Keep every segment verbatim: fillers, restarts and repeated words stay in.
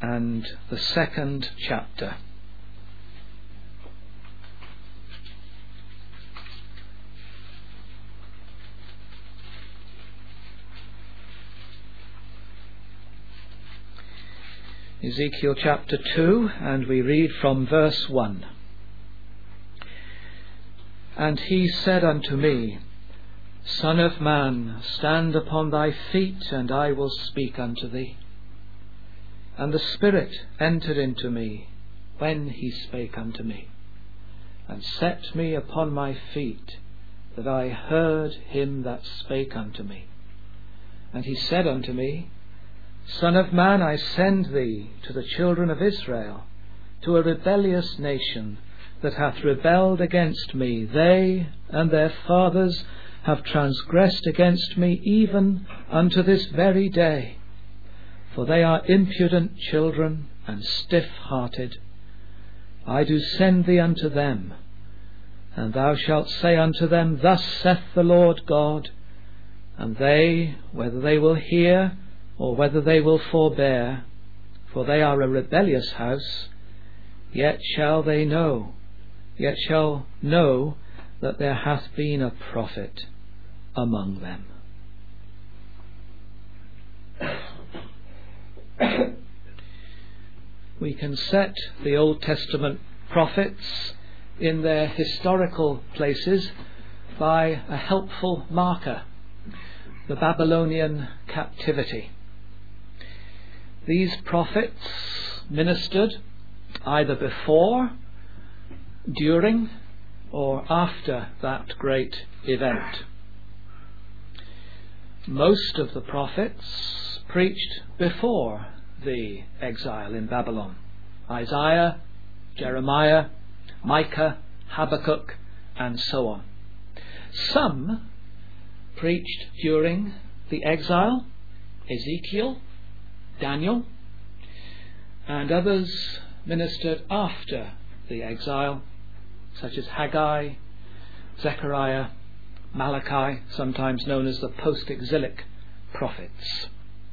and the second chapter. Ezekiel chapter two, and we read from verse one. And he said unto me, Son of man, stand upon thy feet, and I will speak unto thee. And the Spirit entered into me when he spake unto me, and set me upon my feet, that I heard him that spake unto me. And he said unto me, Son of man, I send thee to the children of Israel, to a rebellious nation that hath rebelled against me. They and their fathers have transgressed against me even unto this very day. For they are impudent children and stiff-hearted. I do send thee unto them, and thou shalt say unto them, Thus saith the Lord God. And they, whether they will hear, or whether they will forbear, for they are a rebellious house, yet shall they know, yet shall know that there hath been a prophet among them. We can set the Old Testament prophets in their historical places by a helpful marker, the Babylonian captivity. These prophets ministered either before, during, or after that great event. Most of the prophets preached before the exile in Babylon. Isaiah, Jeremiah, Micah, Habakkuk, and so on. Some preached during the exile, Ezekiel, Daniel, and others ministered after the exile, such as Haggai, Zechariah, Malachi, sometimes known as the post-exilic prophets.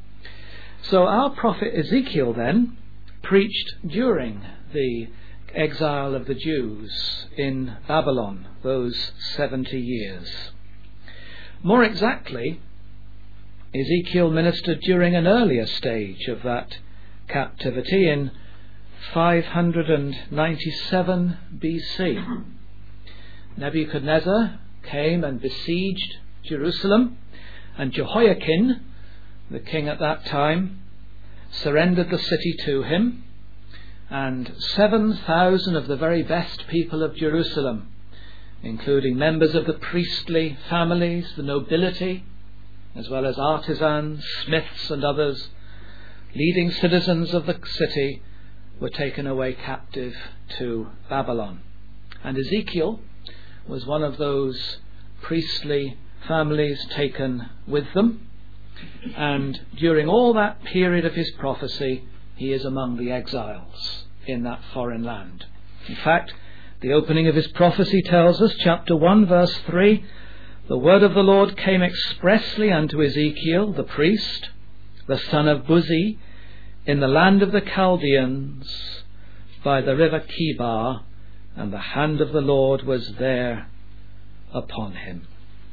So our prophet Ezekiel then preached during the exile of the Jews in Babylon, those seventy years. More exactly, Ezekiel ministered during an earlier stage of that captivity in five hundred ninety-seven B C. Nebuchadnezzar came and besieged Jerusalem, and Jehoiakim, the king at that time, surrendered the city to him, and seven thousand of the very best people of Jerusalem, including members of the priestly families, the nobility, as well as artisans, smiths and others, leading citizens of the city, were taken away captive to Babylon. And Ezekiel was one of those priestly families taken with them. And during all that period of his prophecy, he is among the exiles in that foreign land. In fact, the opening of his prophecy tells us, chapter one, verse three, The word of the Lord came expressly unto Ezekiel, the priest, the son of Buzi, in the land of the Chaldeans, by the river Chebar, and the hand of the Lord was there upon him.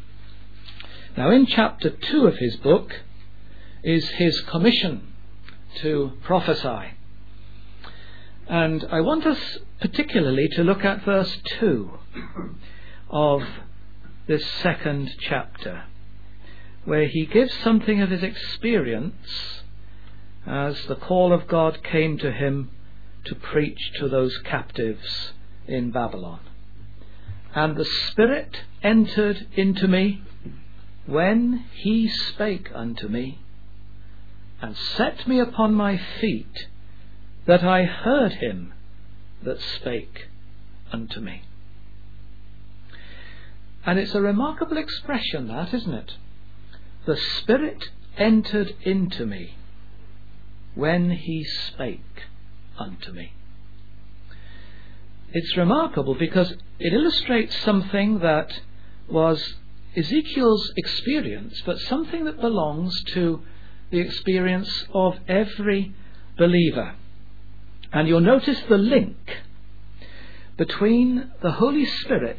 Now in chapter two of his book is his commission to prophesy. And I want us particularly to look at verse two of this second chapter, where he gives something of his experience as the call of God came to him to preach to those captives in Babylon. And the Spirit entered into me when he spake unto me, and set me upon my feet, that I heard him that spake unto me. And it's a remarkable expression, that, isn't it? The Spirit entered into me when he spake unto me. It's remarkable because it illustrates something that was Ezekiel's experience, but something that belongs to the experience of every believer. And you'll notice the link between the Holy Spirit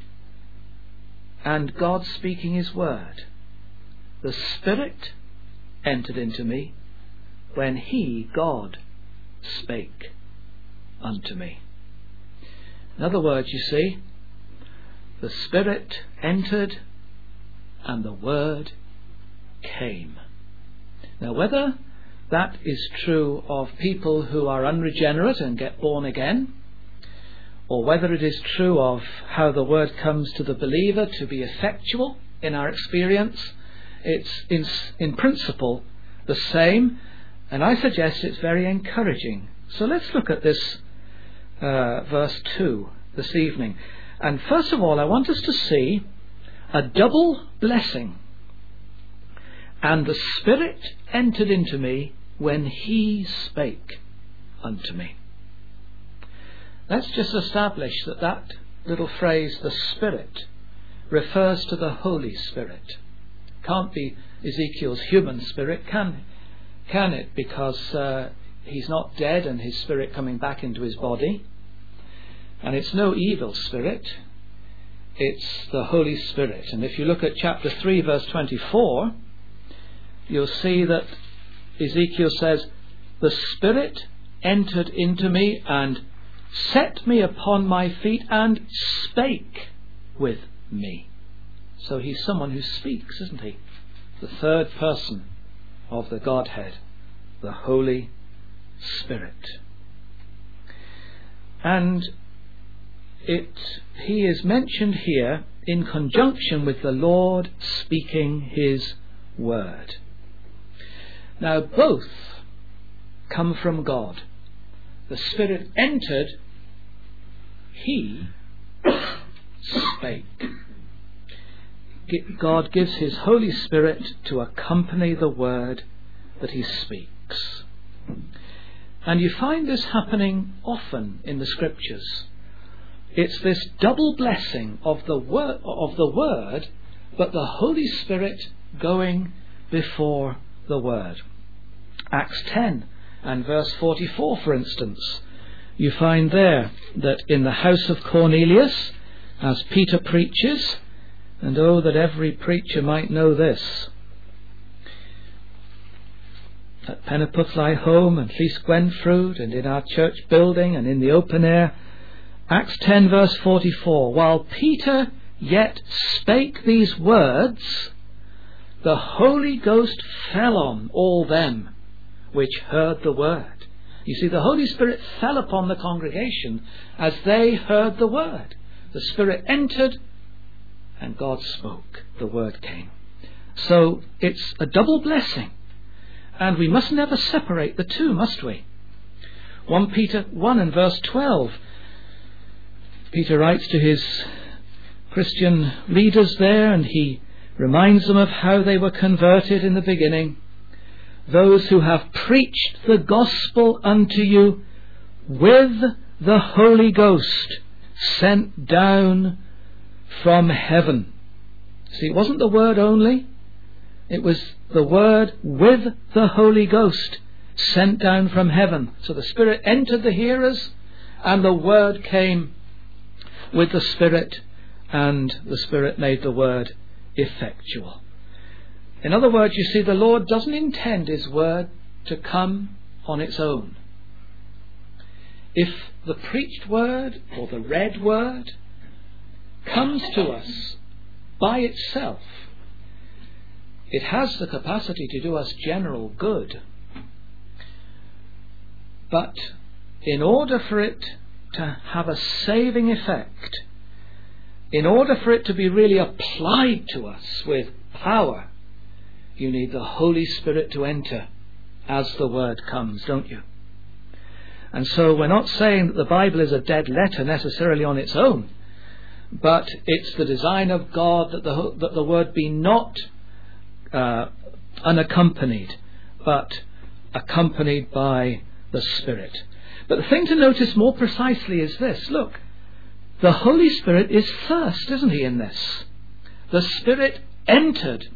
and God speaking his word. The Spirit entered into me when he, God, spake unto me. In other words, you see, the Spirit entered and the word came. Now, whether that is true of people who are unregenerate and get born again, or whether it is true of how the word comes to the believer to be effectual in our experience, it's in, in principle the same, and I suggest it's very encouraging. So let's look at this uh, verse two this evening. And first of all, I want us to see a double blessing. And the Spirit entered into me when he spake unto me. Let's just establish that that little phrase, the Spirit, refers to the Holy Spirit. Can't be Ezekiel's human spirit, can, can it? Because uh, he's not dead and his spirit coming back into his body. And it's no evil spirit. It's the Holy Spirit. And if you look at chapter three, verse twenty-four, you'll see that Ezekiel says, the Spirit entered into me and set me upon my feet and spake with me. So he's someone who speaks, isn't he? The third person of the Godhead, the Holy Spirit. And it he is mentioned here in conjunction with the Lord speaking his word. Now both come from God. The Spirit entered, he spake. God gives his Holy Spirit to accompany the word that he speaks. And you find this happening often in the Scriptures. It's this double blessing of the word, of the word, but the Holy Spirit going before the word. Acts ten and verse forty-four, for instance, you find there that in the house of Cornelius, as Peter preaches, and oh, that every preacher might know this, at Pennaputh Lie Home and Llys Gwenfrwd and in our church building and in the open air, Acts ten verse forty-four, while Peter yet spake these words, the Holy Ghost fell on all them which heard the word. You see, the Holy Spirit fell upon the congregation as they heard the word. The Spirit entered and God spoke. The word came. So it's a double blessing. And we must never separate the two, must we? First Peter one and verse twelve. Peter writes to his Christian readers there, and he reminds them of how they were converted in the beginning. Those who have preached the gospel unto you with the Holy Ghost sent down from heaven. See, it wasn't the word only. It was the word with the Holy Ghost sent down from heaven. So the Spirit entered the hearers and the word came with the Spirit, and the Spirit made the word effectual. In other words, you see, the Lord doesn't intend his word to come on its own. If the preached word or the read word comes to us by itself, it has the capacity to do us general good. But in order for it to have a saving effect, in order for it to be really applied to us with power, you need the Holy Spirit to enter as the word comes, don't you? And so we're not saying that the Bible is a dead letter necessarily on its own, but it's the design of God that the, that the word be not uh, unaccompanied, but accompanied by the Spirit. But the thing to notice more precisely is this. Look, the Holy Spirit is first, isn't he, in this? The Spirit entered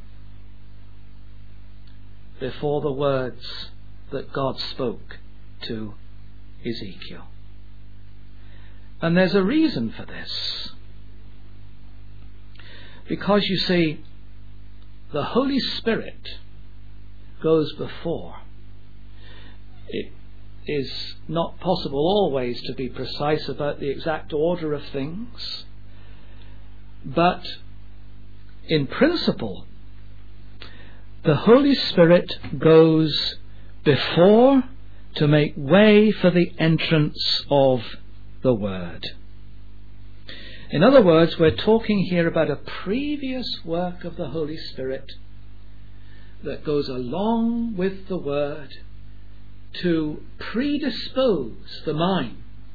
before the words that God spoke to Ezekiel. And there's a reason for this. Because you see, the Holy Spirit goes before. It is not possible always to be precise about the exact order of things, but in principle, the Holy Spirit goes before to make way for the entrance of the Word. In other words, we're talking here about a previous work of the Holy Spirit that goes along with the Word to predispose the mind,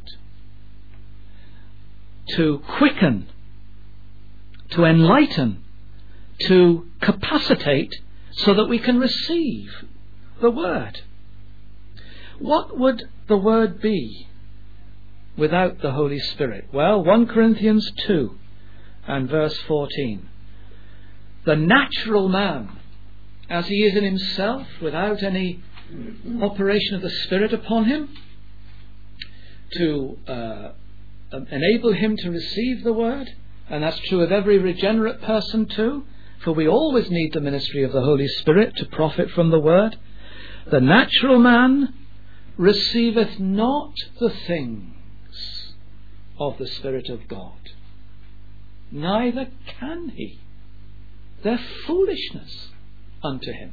to quicken, to enlighten, to capacitate so that we can receive the Word. What would the Word be without the Holy Spirit? Well, First Corinthians two and verse fourteen. The natural man, as he is in himself, without any operation of the Spirit upon him, to uh, enable him to receive the Word, and that's true of every regenerate person too, for we always need the ministry of the Holy Spirit to profit from the Word. The natural man receiveth not the things of the Spirit of God, neither can he. They're foolishness unto him.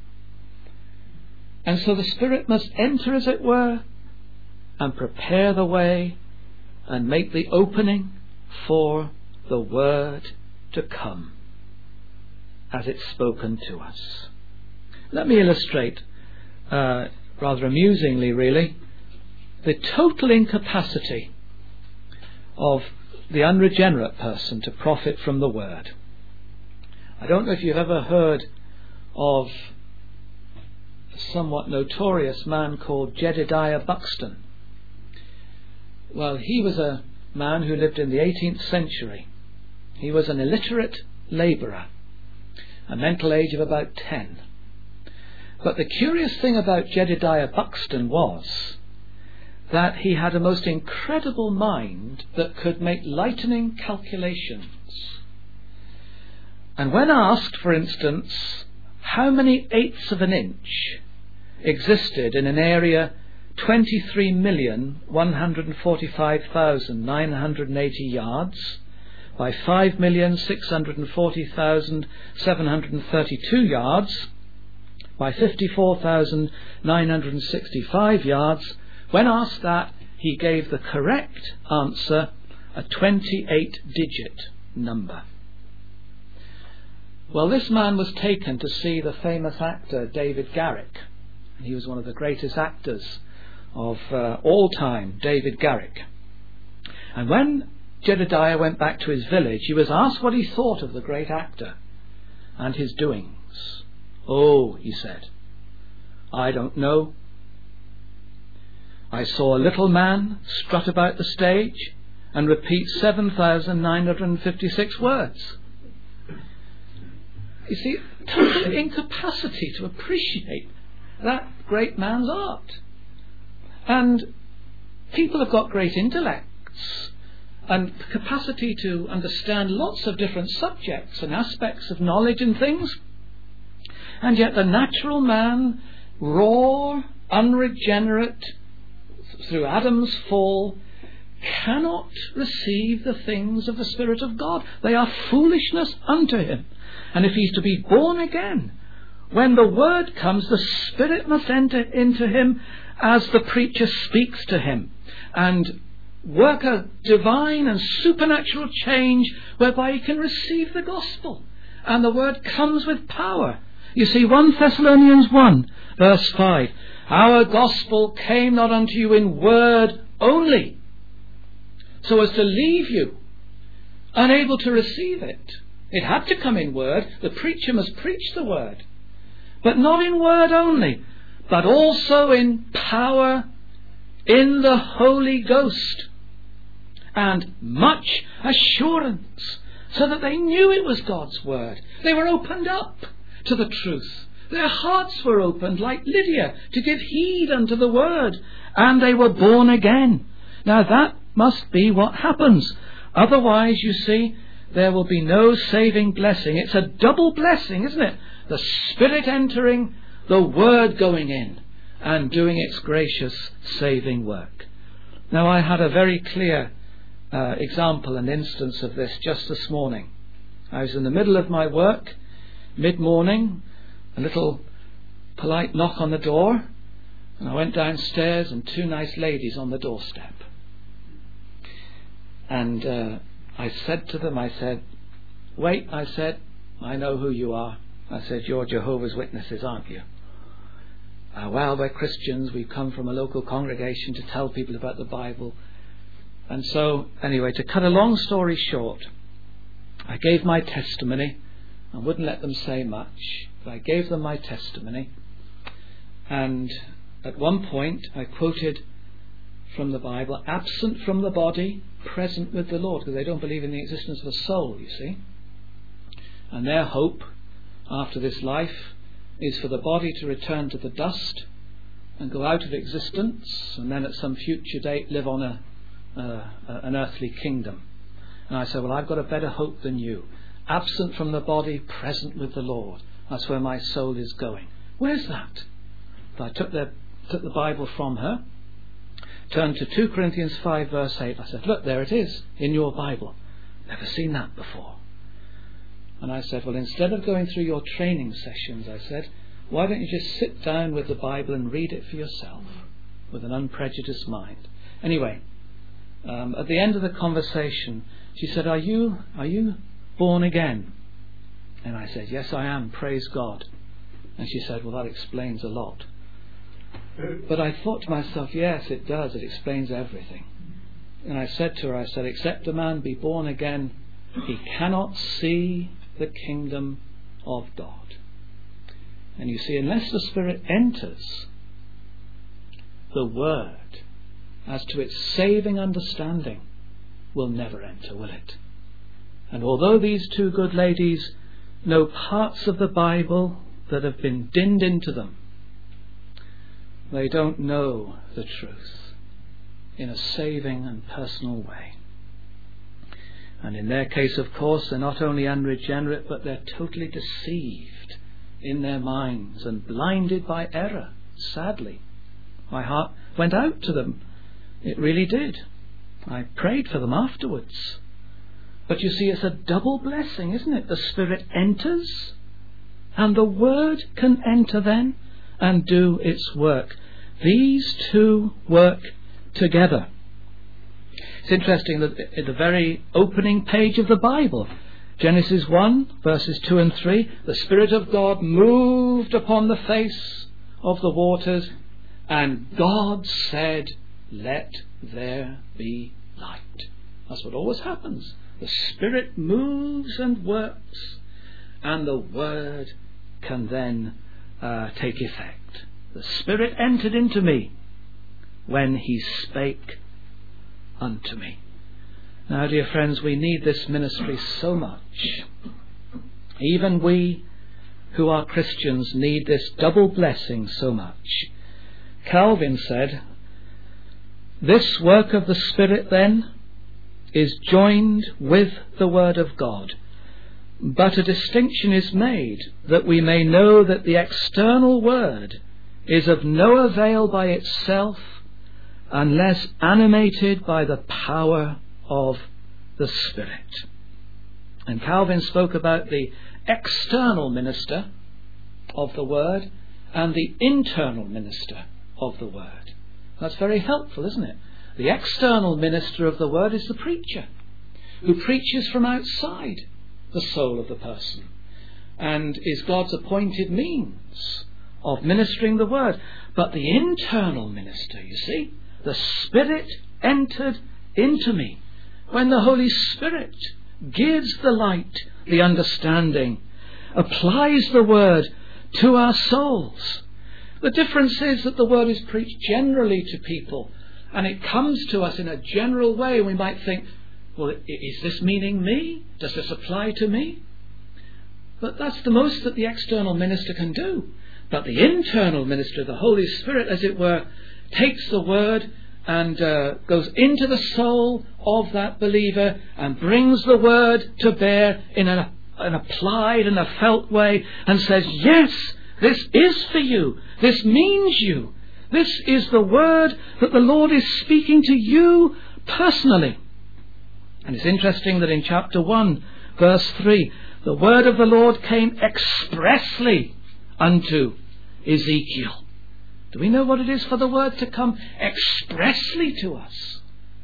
And so the Spirit must enter, as it were, and prepare the way and make the opening for the Word to come as it's spoken to us. Let me illustrate, uh, rather amusingly really, the total incapacity of the unregenerate person to profit from the Word. I don't know if you've ever heard of a somewhat notorious man called Jedediah Buxton. Well, he was a man who lived in the eighteenth century. He was an illiterate labourer, a mental age of about ten. But the curious thing about Jedediah Buxton was that he had a most incredible mind that could make lightning calculations. And when asked, for instance, how many eighths of an inch existed in an area twenty-three million one hundred forty-five thousand nine hundred eighty yards by five million six hundred forty thousand seven hundred thirty-two yards by fifty-four thousand nine hundred sixty-five yards, when asked that, he gave the correct answer, a twenty-eight digit number. Well, this man was taken to see the famous actor David Garrick. He was one of the greatest actors of uh, all time, David Garrick. And when Jedediah went back to his village, he was asked what he thought of the great actor and his doings. "Oh," he said, "I don't know. I saw a little man strut about the stage and repeat seven thousand nine hundred fifty-six words." You see, total incapacity to appreciate that great man's art. And people have got great intellects and capacity to understand lots of different subjects and aspects of knowledge and things, and yet the natural man, raw, unregenerate, through Adam's fall, cannot receive the things of the Spirit of God. They are foolishness unto him. And if he's to be born again, when the Word comes, the Spirit must enter into him as the preacher speaks to him and work a divine and supernatural change whereby he can receive the gospel. And the Word comes with power. You see, First Thessalonians one, verse five, "Our gospel came not unto you in word only, so as to leave you unable to receive it." It had to come in word. The preacher must preach the Word. But not in word only, but also in power, in the Holy Ghost, and much assurance, so that they knew it was God's Word. They were opened up to the truth. Their hearts were opened like Lydia to give heed unto the word, and they were born again. Now that must be what happens. Otherwise, you see, there will be no saving blessing. It's a double blessing, isn't it? The Spirit entering, the word going in, and doing its gracious saving work. Now, I had a very clear uh, example and instance of this just this morning. I was in the middle of my work, mid-morning, a little polite knock on the door, and I went downstairs, and two nice ladies on the doorstep. And uh, I said to them, I said, "Wait," I said, "I know who you are." I said, "You're Jehovah's Witnesses, aren't you?" Uh, well, we're Christians. We've come from a local congregation to tell people about the Bible. And so, anyway, to cut a long story short, I gave my testimony. I wouldn't let them say much, but I gave them my testimony. And at one point, I quoted from the Bible, "Absent from the body, present with the Lord," because they don't believe in the existence of a soul, you see. And their hope after this life is for the body to return to the dust and go out of existence, and then at some future date live on a, uh, an earthly kingdom. And I said, well, I've got a better hope than you. Absent from the body, present with the Lord. That's where my soul is going. Where's that? So I took the, took the Bible from her, turned to two Corinthians five verse eight. I said, look, there it is in your Bible. Never seen that before. And I said, well, instead of going through your training sessions, I said, why don't you just sit down with the Bible and read it for yourself with an unprejudiced mind? Anyway, um, at the end of the conversation, she said, are you, are you born again? And I said, yes, I am, praise God. And she said, well, that explains a lot. But I thought to myself, yes, it does. It explains everything. And I said to her, I said, except a man be born again, he cannot see the kingdom of God. And you see, unless the Spirit enters, the Word, as to its saving understanding, will never enter, will it? And although these two good ladies know parts of the Bible that have been dinned into them, they don't know the truth in a saving and personal way. And in their case, of course, they're not only unregenerate, but they're totally deceived in their minds and blinded by error, sadly. My heart went out to them. It really did. I prayed for them afterwards. But you see, it's a double blessing, isn't it? The Spirit enters, and the Word can enter then and do its work. These two work together. It's interesting that at the very opening page of the Bible, Genesis one, verses two and three, the Spirit of God moved upon the face of the waters, and God said, let there be light. That's what always happens. The Spirit moves and works, and the Word can then uh, take effect. The Spirit entered into me when He spake unto me. Now, dear friends, we need this ministry so much. Even we who are Christians need this double blessing so much. Calvin said, this work of the Spirit then is joined with the Word of God, but a distinction is made that we may know that the external Word is of no avail by itself unless animated by the power of the Spirit. And Calvin spoke about the external minister of the Word and the internal minister of the Word. That's very helpful, isn't it? The external minister of the Word is the preacher, who preaches from outside the soul of the person and is God's appointed means of ministering the Word. But the internal minister, you see, the Spirit entered into me when the Holy Spirit gives the light, the understanding, applies the Word to our souls. The difference is that the Word is preached generally to people, and it comes to us in a general way. We might think, well, is this meaning me? Does this apply to me? But that's the most that the external minister can do. But the internal minister, the Holy Spirit, as it were, takes the word and uh, goes into the soul of that believer and brings the word to bear in a, an applied and a felt way and says, yes, this is for you. This means you. This is the word that the Lord is speaking to you personally. And it's interesting that in chapter one, verse three, the word of the Lord came expressly unto Ezekiel. Do we know what it is for the word to come expressly to us?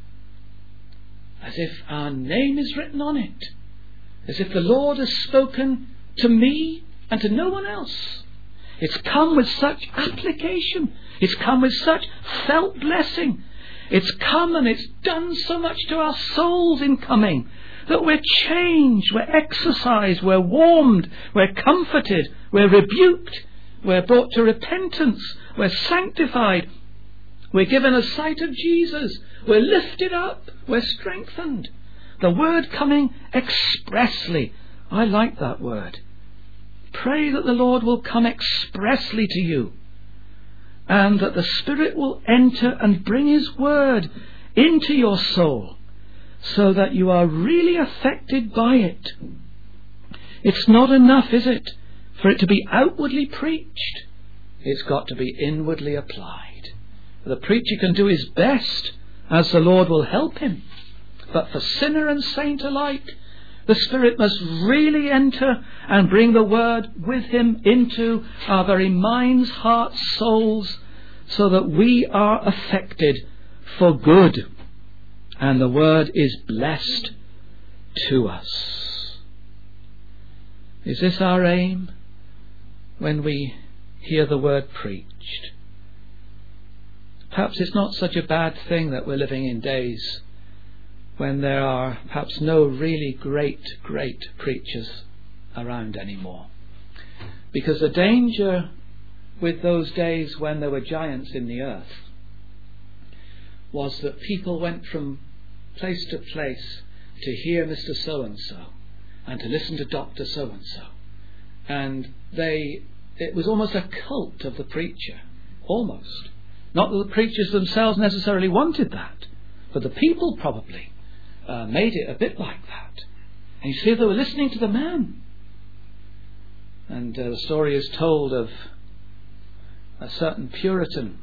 As if our name is written on it. As if the Lord has spoken to me and to no one else. It's come with such application. It's come with such felt blessing. It's come and it's done so much to our souls in coming that we're changed, we're exercised, we're warmed, we're comforted, we're rebuked, we're brought to repentance, we're sanctified, we're given a sight of Jesus, we're lifted up, we're strengthened. The word coming expressly. I like that word. Pray that the Lord will come expressly to you, and that the Spirit will enter and bring His word into your soul, so that you are really affected by it. It's not enough, is it, for it to be outwardly preached? It's got to be inwardly applied. The preacher can do his best, as the Lord will help him. But for sinner and saint alike, the Spirit must really enter and bring the word with Him into our very minds, hearts, souls, so that we are affected for good. And the word is blessed to us. Is this our aim when we hear the word preached? Perhaps it's not such a bad thing that we're living in days when there are perhaps no really great, great preachers around anymore. Because the danger with those days when there were giants in the earth was that people went from place to place to hear Mister So-and-so and to listen to Doctor So-and-so. And they, it was almost a cult of the preacher, almost. Not that the preachers themselves necessarily wanted that, but the people probably uh, made it a bit like that. And you see, they were listening to the man. And uh, the story is told of a certain Puritan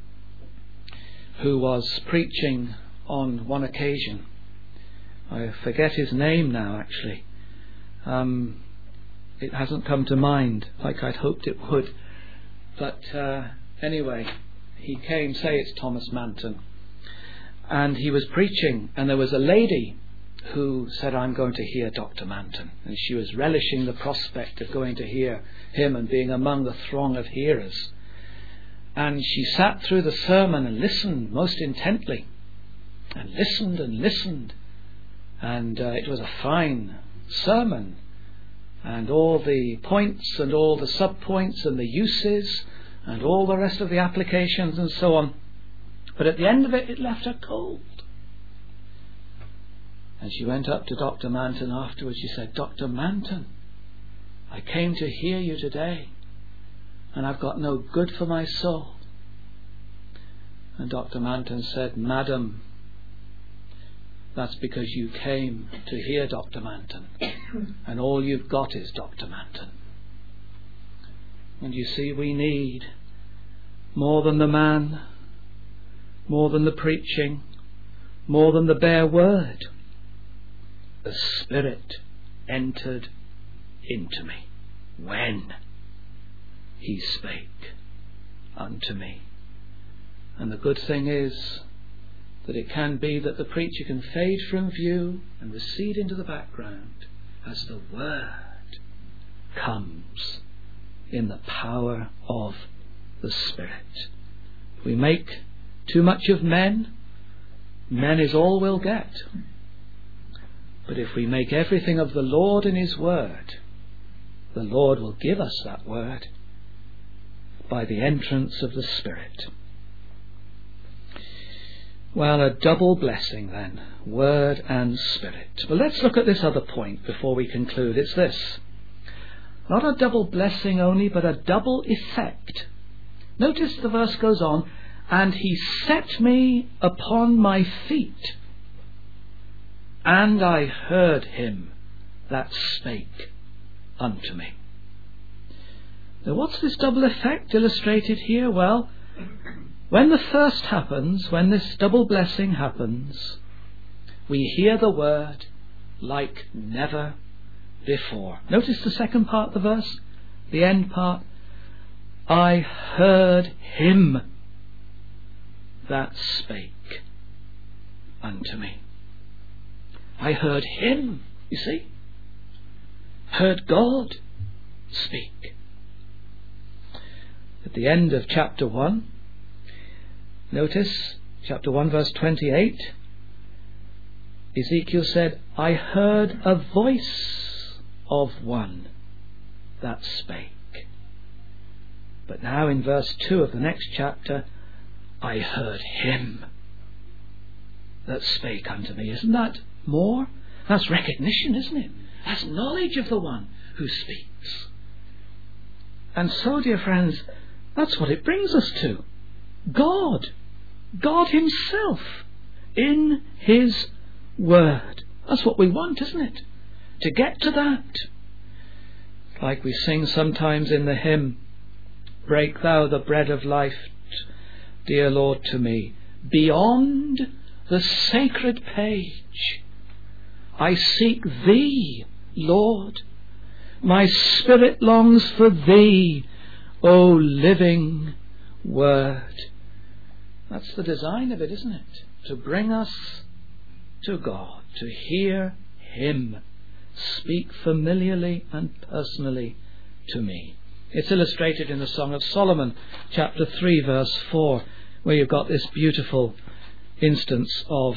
who was preaching on one occasion. I forget his name now, actually. Um, it hasn't come to mind like I'd hoped it would. But uh, anyway, he came, say it's Thomas Manton, and he was preaching, and there was a lady who said, I'm going to hear Doctor Manton. And she was relishing the prospect of going to hear him and being among the throng of hearers. And she sat through the sermon and listened most intently, and listened and listened. And uh, it was a fine sermon, and all the points and all the sub-points and the uses and all the rest of the applications and so on. But at the end of it, it left her cold. And she went up to Doctor Manton afterwards. She said, Doctor Manton, I came to hear you today, and I've got no good for my soul. And Doctor Manton said, Madam, that's because you came to hear Doctor Manton, and all you've got is Doctor Manton. And you see, we need more than the man, more than the preaching, more than the bare word. The Spirit entered into me when He spake unto me. And the good thing is that it can be that the preacher can fade from view and recede into the background as the word comes in the power of the Spirit. If we make too much of men, men is all we'll get. But if we make everything of the Lord and His word, the Lord will give us that word by the entrance of the Spirit. Well, a double blessing then, word and Spirit. Well, let's look at this other point before we conclude. It's this. Not a double blessing only, but a double effect. Notice the verse goes on, and he set me upon my feet, and I heard him that spake unto me. Now what's this double effect illustrated here? Well, when the first happens, when this double blessing happens, we hear the word like never before. Notice the second part of the verse, the end part. I heard him that spake unto me. I heard him, you see. Heard God speak. At the end of chapter one, notice chapter one verse twenty-eight, Ezekiel said, I heard a voice of one that spake. But now in verse two of the next chapter, I heard him that spake unto me. Isn't that more? That's recognition, isn't it? That's knowledge of the one who speaks. And so, dear friends, that's what it brings us to. God. God himself in his word. That's what we want, isn't it? To get to that. Like we sing sometimes in the hymn, break thou the bread of life, dear Lord, to me. Beyond the sacred page, I seek thee, Lord. My spirit longs for thee, O living word. That's the design of it, isn't it? To bring us to God, to hear him speak familiarly and personally to me. It's illustrated in the Song of Solomon, chapter three, verse four, where you've got this beautiful instance of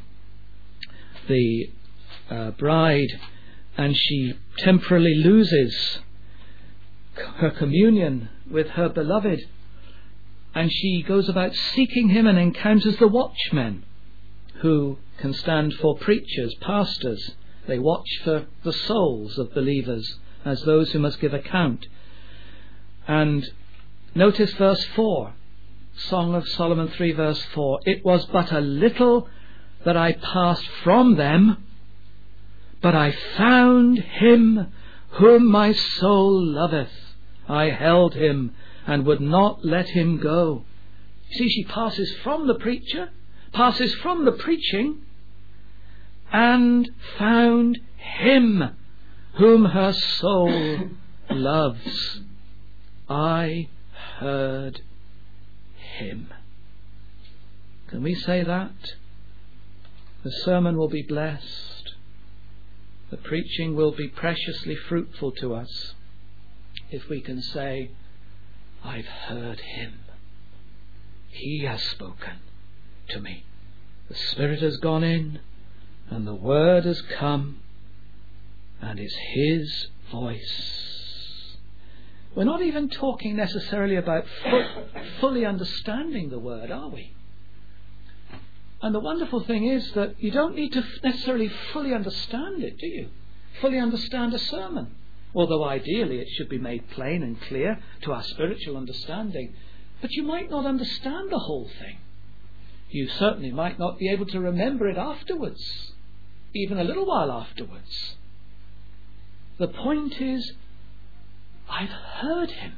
the uh, bride, and she temporarily loses her communion with her beloved, and she goes about seeking him and encounters the watchmen, who can stand for preachers, pastors. They watch for the souls of believers as those who must give account. And notice verse four, Song of Solomon three, verse four. It was but a little that I passed from them, but I found him whom my soul loveth. I held him and would not let him go. You see, she passes from the preacher, passes from the preaching, and found him whom her soul loves. I heard him. Can we say that? The sermon will be blessed. The preaching will be preciously fruitful to us if we can say, I've heard him. He has spoken to me. The Spirit has gone in, and the Word has come, and it's his voice. We're not even talking necessarily about fu- fully understanding the Word, are we? And the wonderful thing is that you don't need to necessarily fully understand it, do you? Fully understand a sermon. Although ideally it should be made plain and clear to our spiritual understanding. But you might not understand the whole thing. You certainly might not be able to remember it afterwards, even a little while afterwards. The point is, I've heard him,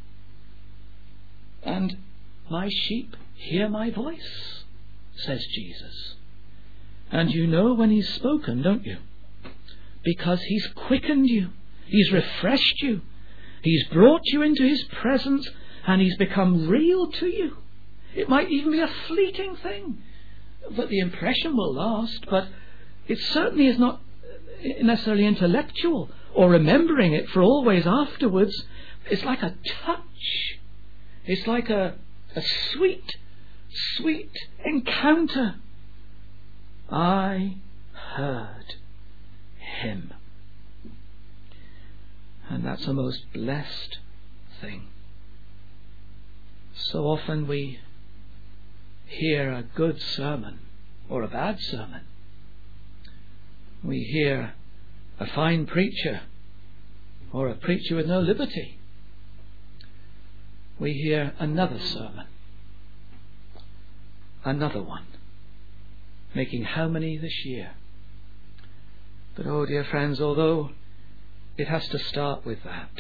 and my sheep hear my voice, says Jesus. And you know when he's spoken, don't you? Because he's quickened you, he's refreshed you, he's brought you into his presence, and he's become real to you. It might even be a fleeting thing, but the impression will last. But it certainly is not necessarily intellectual or remembering it for always afterwards. It's like a touch. It's like a, a sweet, sweet encounter. I heard him. And that's a most blessed thing. So often we hear a good sermon or a bad sermon. We hear a fine preacher or a preacher with no liberty, we hear another sermon, another one, making how many this year? But oh dear friends, although it has to start with that,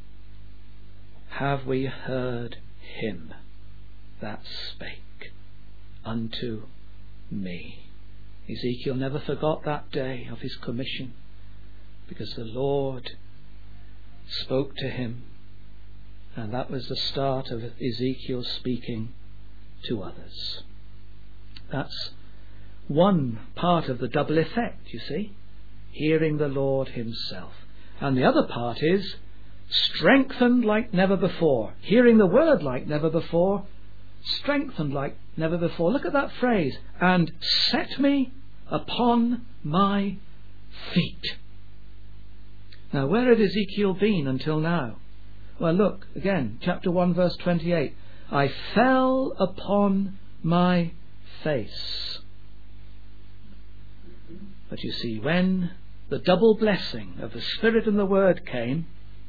have we heard him that spake unto me? Ezekiel never forgot that day of his commission, because the Lord spoke to him, and that was the start of Ezekiel speaking to others. That's one part of the double effect, you see, hearing the Lord himself. And the other part is strengthened like never before, hearing the word like never before, strengthened like never before. Look at that phrase, and set me upon my feet. Now, where had Ezekiel been until now? Well, look, again, chapter one, verse twenty-eight. I fell upon my face. But you see, when the double blessing of the Spirit and the Word came,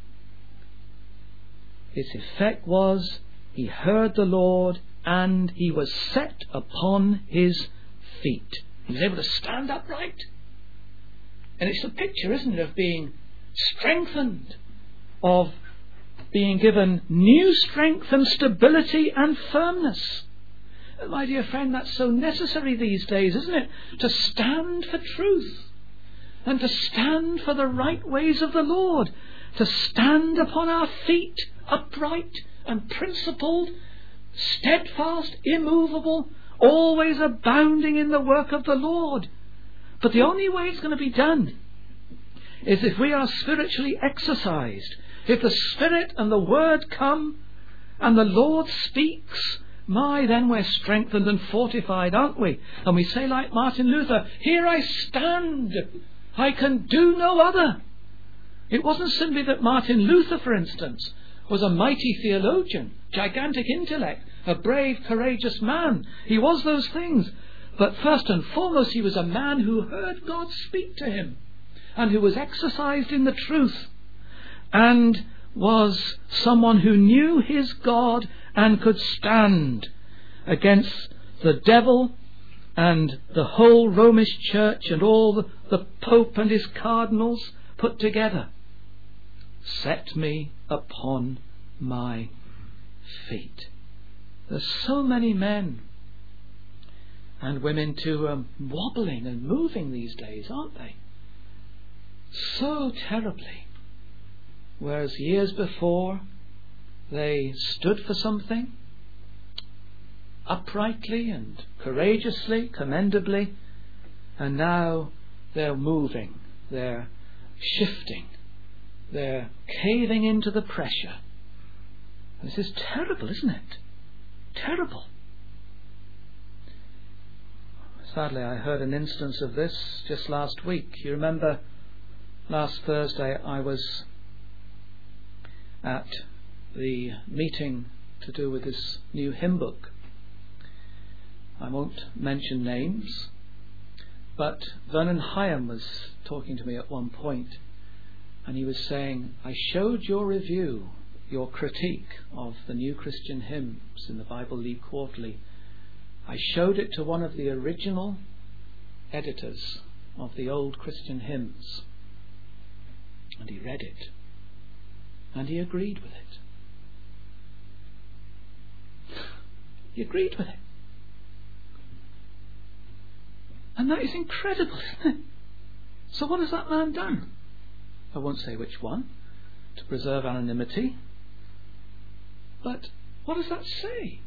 its effect was he heard the Lord and he was set upon his feet. He was able to stand upright. And it's a picture, isn't it, of being strengthened, of being given new strength and stability and firmness. My dear friend, that's so necessary these days, isn't it? To stand for truth and to stand for the right ways of the Lord, to stand upon our feet, upright and principled, steadfast, immovable, always abounding in the work of the Lord. But the only way it's going to be done is if we are spiritually exercised. If the Spirit and the Word come and the Lord speaks, my, then we're strengthened and fortified, aren't we? And we say like Martin Luther, here I stand, I can do no other. It wasn't simply that Martin Luther, for instance, was a mighty theologian, gigantic intellect, a brave, courageous man. He was those things. But first and foremost, he was a man who heard God speak to him and who was exercised in the truth and was someone who knew his God and could stand against the devil and the whole Romish church and all the, the Pope and his cardinals put together. Set me upon my feet. There's so many men and women too um, wobbling and moving these days, aren't they? So terribly. Whereas years before they stood for something uprightly and courageously, commendably, and now they're moving, they're shifting, they're caving into the pressure. This is terrible, isn't it? Terrible. Sadly, I heard an instance of this just last week. You remember last Thursday I was at the meeting to do with this new hymn book. I won't mention names, but Vernon Hyam was talking to me at one point, and he was saying, I showed your review, your critique of the New Christian Hymns in the Bible League Quarterly. I showed it to one of the original editors of the old Christian hymns, and he read it, and he agreed with it. He agreed with it. And that is incredible, isn't it? So what has that man done? I won't say which one, to preserve anonymity. But what does that say?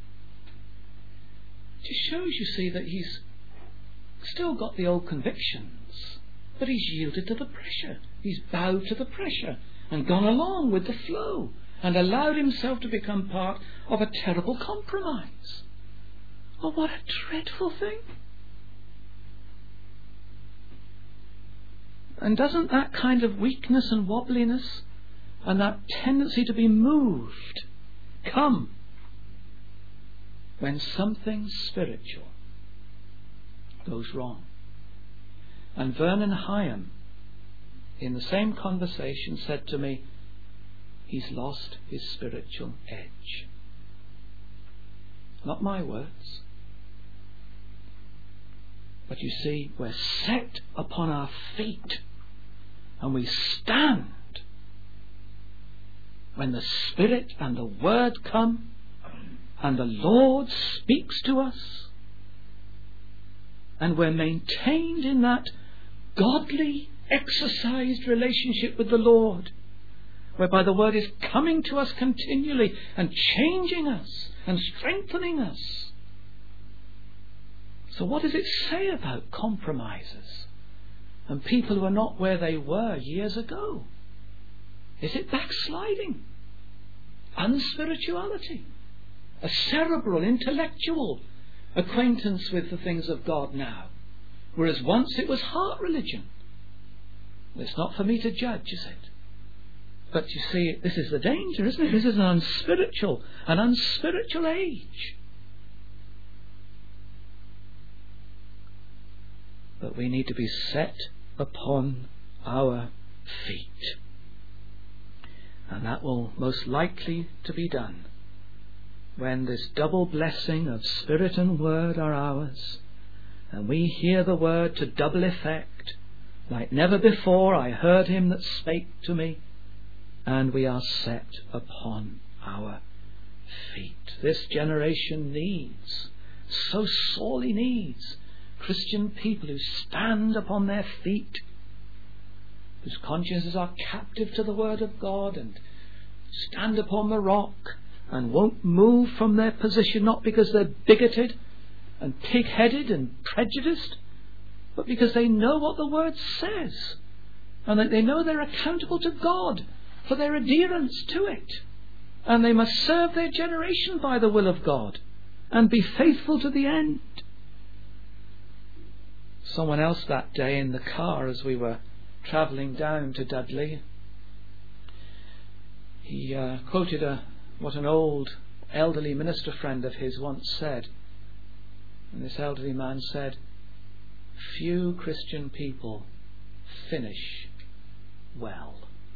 It just shows, you see, that he's still got the old convictions, but he's yielded to the pressure. He's bowed to the pressure and gone along with the flow and allowed himself to become part of a terrible compromise. Oh, what a dreadful thing. And doesn't that kind of weakness and wobbliness and that tendency to be moved come when something spiritual goes wrong? And Vernon Hyam, in the same conversation, said to me, he's lost his spiritual edge. Not my words. But you see, we're set upon our feet and we stand when the Spirit and the Word come and the Lord speaks to us, and we're maintained in that godly, exercised relationship with the Lord, whereby the Word is coming to us continually and changing us and strengthening us. So what does it say about compromises and people who are not where they were years ago? Is it backsliding? Unspirituality? A cerebral, intellectual acquaintance with the things of God now, whereas once it was heart religion? It's not for me to judge, is it? But you see, this is the danger, isn't it? This is an unspiritual, an unspiritual age. But we need to be set upon our feet. And that will most likely to be done when this double blessing of Spirit and Word are ours, and we hear the Word to double effect, like never before I heard him that spake to me, and we are set upon our feet. This generation needs, so sorely needs, Christian people who stand upon their feet, whose consciences are captive to the Word of God, and stand upon the rock and won't move from their position, not because they're bigoted and pig-headed and prejudiced, but because they know what the Word says, and that they know they're accountable to God for their adherence to it, and they must serve their generation by the will of God and be faithful to the end. Someone else that day in the car as we were travelling down to Dudley, he uh, quoted a, what an old elderly minister friend of his once said. And this elderly man said, "Few Christian people finish well."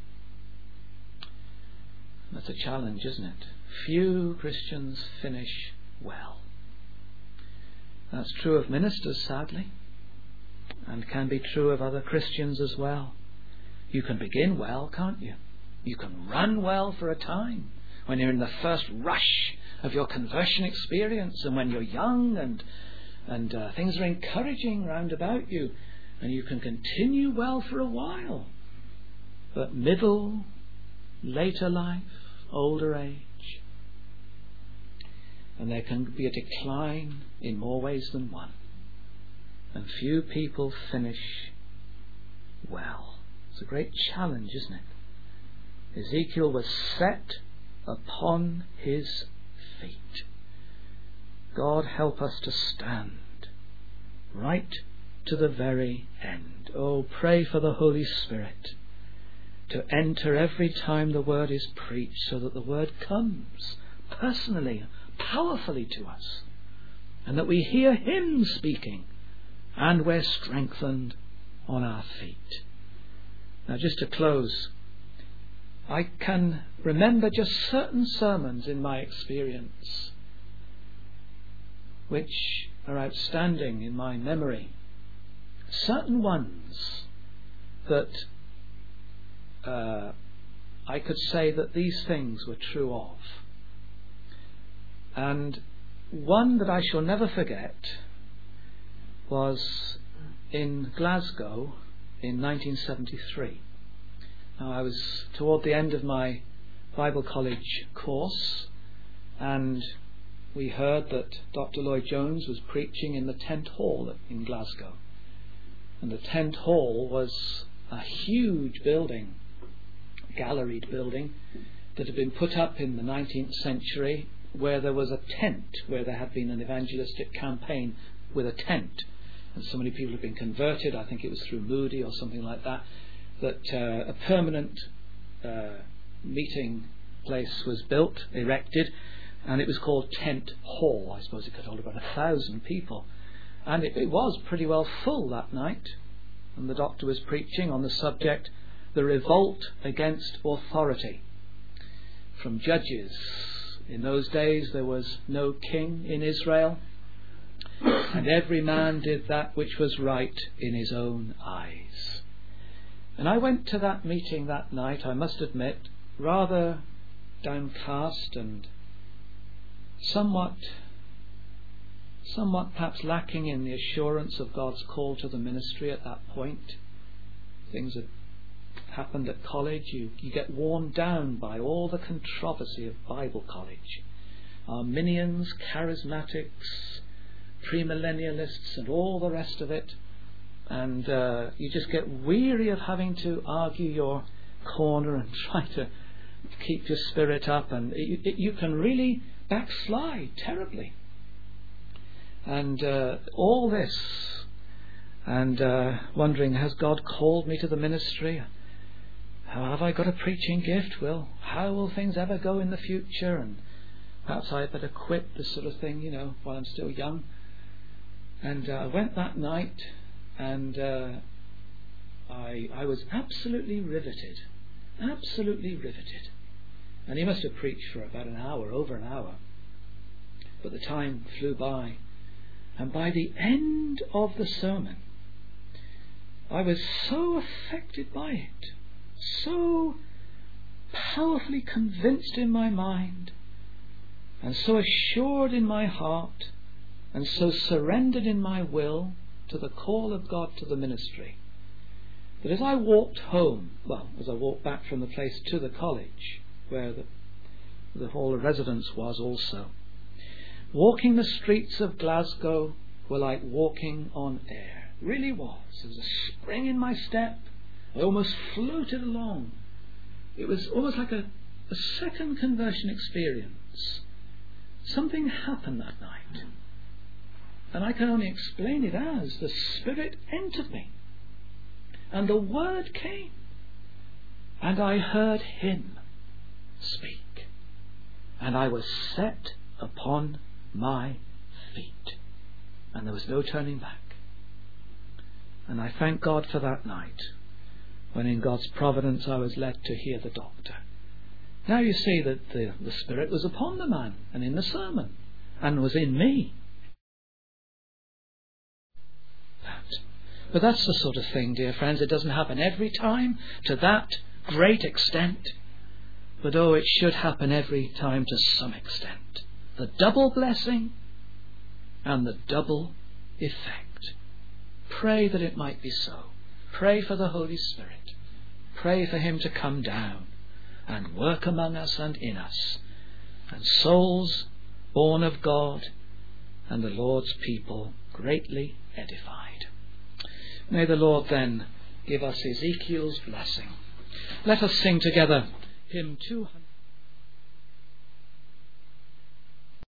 That's a challenge, isn't it? Few Christians finish well. That's true of ministers, sadly, and can be true of other Christians as well. You can begin well, can't you? You can run well for a time when you're in the first rush of your conversion experience, and when you're young and and uh, things are encouraging round about you, and you can continue well for a while. But middle, later life, older age, and there can be a decline in more ways than one, and few people finish well. It's a great challenge, isn't it? Ezekiel was set upon his feet. God help us to stand right to the very end. Oh, pray for the Holy Spirit to enter every time the Word is preached, so that the Word comes personally, powerfully to us, and that we hear Him speaking and we're strengthened on our feet. Now, just to close, I can remember just certain sermons in my experience which are outstanding in my memory. Certain ones that uh, I could say that these things were true of. And one that I shall never forget was in Glasgow in nineteen seventy-three. Now, I was toward the end of my Bible college course, and we heard that Doctor Lloyd Jones was preaching in the Tent Hall in Glasgow. And the Tent Hall was a huge building, galleried building, that had been put up in the nineteenth century, where there was a tent, where there had been an evangelistic campaign with a tent. And so many people had been converted, I think it was through Moody or something like that, that uh, a permanent uh, meeting place was built, erected, and it was called Tent Hall. I suppose it could hold about a thousand people. And it, it was pretty well full that night. And the doctor was preaching on the subject the revolt against authority from judges. In those days there was no king in Israel, and every man did that which was right in his own eyes. And I went to that meeting that night, I must admit, rather downcast and somewhat somewhat perhaps lacking in the assurance of God's call to the ministry at that point. Things had happened at college. You, you get worn down by all the controversy of Bible college. Arminians, charismatics, premillennialists and all the rest of it. And uh, you just get weary of having to argue your corner and try to keep your spirit up, and it, it, you can really backslide terribly. And uh, all this, and uh, wondering, has God called me to the ministry? Have I got a preaching gift? Well, how will things ever go in the future? And perhaps I had better quit this sort of thing, you know, while I'm still young. And uh, I went that night, and uh, I I was absolutely riveted, absolutely riveted. And he must have preached for about an hour, over an hour. But the time flew by. And by the end of the sermon, I was so affected by it, so powerfully convinced in my mind, and so assured in my heart, and so surrendered in my will to the call of God to the ministry, that as I walked home, well, as I walked back from the place to the college, where the, the hall of residence was also, walking the streets of Glasgow were like walking on air. Really was. There was a spring in my step. I almost floated along. It was almost like a, a second conversion experience. Something happened that night, and I can only explain it as the Spirit entered me, and the word came, and I heard Him speak, and I was set upon my feet, and there was no turning back. And I thank God for that night, when in God's providence I was led to hear the doctor. Now you see that the, the Spirit was upon the man and in the sermon, and was in me. That. But that's the sort of thing, dear friends, it doesn't happen every time to that great extent. But oh, it should happen every time to some extent. The double blessing and the double effect. Pray that it might be so. Pray for the Holy Spirit. Pray for Him to come down and work among us and in us, and souls born of God and the Lord's people greatly edified. May the Lord then give us Ezekiel's blessing. Let us sing together hymn two hundred.